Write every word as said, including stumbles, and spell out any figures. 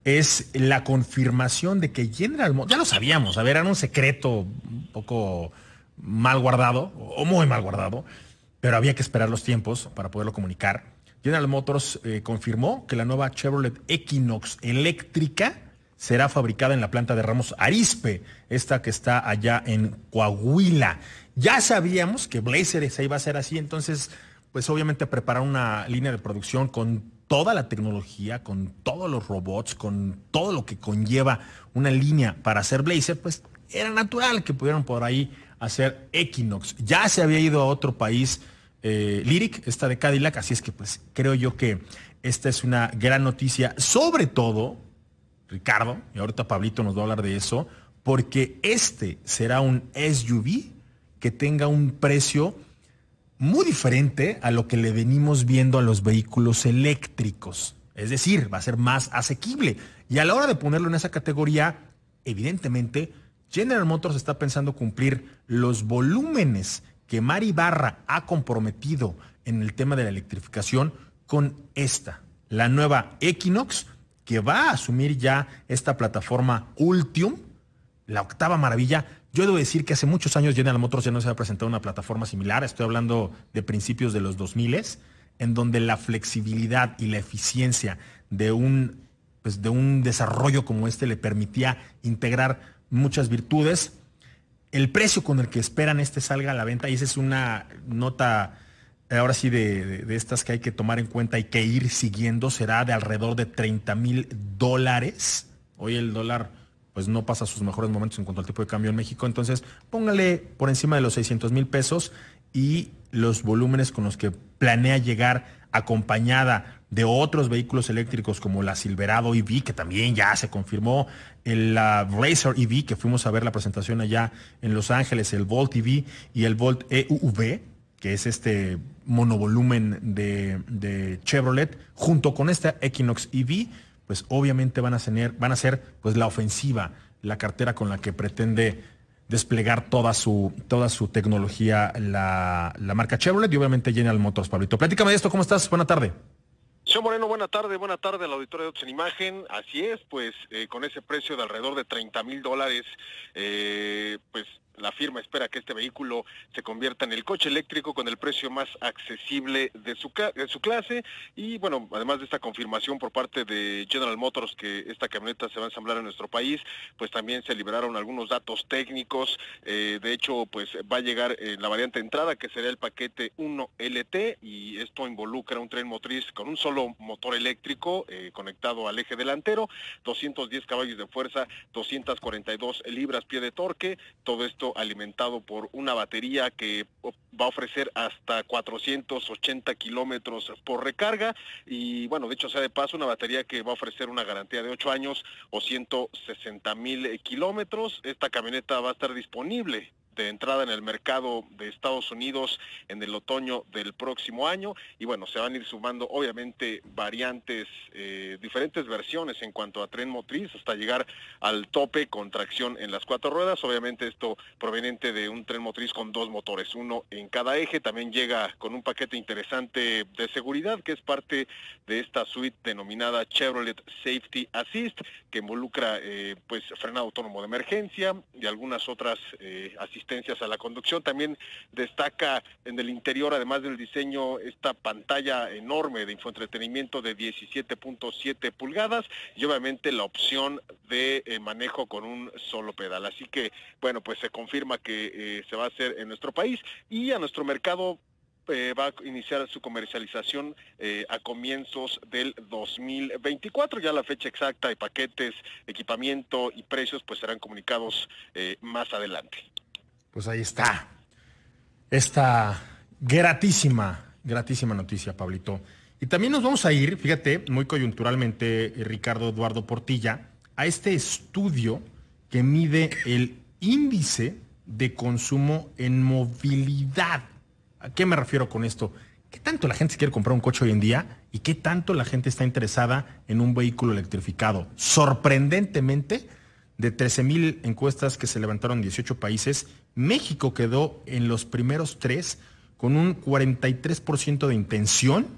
es la confirmación de que General Motors, ya lo sabíamos, a ver, era un secreto un poco mal guardado, o muy mal guardado, pero había que esperar los tiempos para poderlo comunicar. General Motors eh, confirmó que la nueva Chevrolet Equinox eléctrica será fabricada en la planta de Ramos Arizpe, esta que está allá en Coahuila. Ya sabíamos que Blazer se iba a ser así, entonces, pues obviamente preparar una línea de producción con toda la tecnología, con todos los robots, con todo lo que conlleva una línea para hacer Blazer, pues era natural que pudieran por ahí hacer Equinox. Ya se había ido a otro país eh, Lyric, esta de Cadillac, así es que pues creo yo que esta es una gran noticia, sobre todo, Ricardo, y ahorita Pablito nos va a hablar de eso, porque este será un S U V que tenga un precio muy diferente a lo que le venimos viendo a los vehículos eléctricos. Es decir, va a ser más asequible. Y a la hora de ponerlo en esa categoría, evidentemente, General Motors está pensando cumplir los volúmenes que Mari Barra ha comprometido en el tema de la electrificación con esta, la nueva Equinox, que va a asumir ya esta plataforma Ultium, la octava maravilla. Yo debo decir que hace muchos años General Motors ya no se ha presentado una plataforma similar. Estoy hablando de principios de los dos mil, en donde la flexibilidad y la eficiencia de un, pues de un desarrollo como este le permitía integrar muchas virtudes. El precio con el que esperan este salga a la venta, y esa es una nota ahora sí de, de, de estas que hay que tomar en cuenta y que ir siguiendo, será de alrededor de treinta mil dólares. Hoy el dólar pues no pasa sus mejores momentos en cuanto al tipo de cambio en México, entonces póngale por encima de los seiscientos mil pesos y los volúmenes con los que planea llegar acompañada de otros vehículos eléctricos como la Silverado E V, que también ya se confirmó, el la Blazer E V, que fuimos a ver la presentación allá en Los Ángeles, el Volt E V y el Volt E U V, que es este monovolumen de, de Chevrolet, junto con esta Equinox E V, pues obviamente van a tener, van a ser pues la ofensiva, la cartera con la que pretende desplegar toda su, toda su tecnología la, la marca Chevrolet y obviamente General Motors. Pablito, platícame de esto, ¿cómo estás? Buena tarde. Señor Moreno, buena tarde, buena tarde al auditorio de Autos en Imagen. Así es, pues eh, con ese precio de alrededor de treinta mil dólares, eh, pues la firma espera que este vehículo se convierta en el coche eléctrico con el precio más accesible de su, de su clase. Y bueno, además de esta confirmación por parte de General Motors que esta camioneta se va a ensamblar en nuestro país, pues también se liberaron algunos datos técnicos. Eh, de hecho, pues va a llegar eh, la variante entrada, que será el paquete uno L T, y esto involucra un tren motriz con un solo motor eléctrico eh, conectado al eje delantero, doscientos diez caballos de fuerza, doscientas cuarenta y dos libras-pie de torque, todo esto alimentado por una batería que va a ofrecer hasta cuatrocientos ochenta kilómetros por recarga. Y bueno, de hecho sea de paso, una batería que va a ofrecer una garantía de ocho años o ciento sesenta mil kilómetros. Esta camioneta va a estar disponible de entrada en el mercado de Estados Unidos en el otoño del próximo año, y bueno, se van a ir sumando obviamente variantes, eh, diferentes versiones en cuanto a tren motriz, hasta llegar al tope con tracción en las cuatro ruedas. Obviamente esto proveniente de un tren motriz con dos motores, uno en cada eje. También llega con un paquete interesante de seguridad, que es parte de esta suite denominada Chevrolet Safety Assist, que involucra eh, pues frenado autónomo de emergencia y algunas otras eh, asistencias a la conducción. También destaca en el interior, además del diseño, esta pantalla enorme de infoentretenimiento de diecisiete punto siete pulgadas y obviamente la opción de eh, manejo con un solo pedal. Así que, bueno, pues se confirma que eh, se va a hacer en nuestro país y a nuestro mercado. Eh, va a iniciar su comercialización eh, a comienzos del dos mil veinticuatro. Ya la fecha exacta de paquetes, equipamiento y precios pues serán comunicados eh, más adelante. Pues ahí está. Esta gratísima, gratísima noticia, Pablito. Y también nos vamos a ir, fíjate, muy coyunturalmente, Ricardo Eduardo Portilla, a este estudio que mide el índice de consumo en movilidad. ¿A qué me refiero con esto? ¿Qué tanto la gente se quiere comprar un coche hoy en día y qué tanto la gente está interesada en un vehículo electrificado? Sorprendentemente, de trece mil encuestas que se levantaron en dieciocho países, México quedó en los primeros tres con un cuarenta y tres por ciento de intención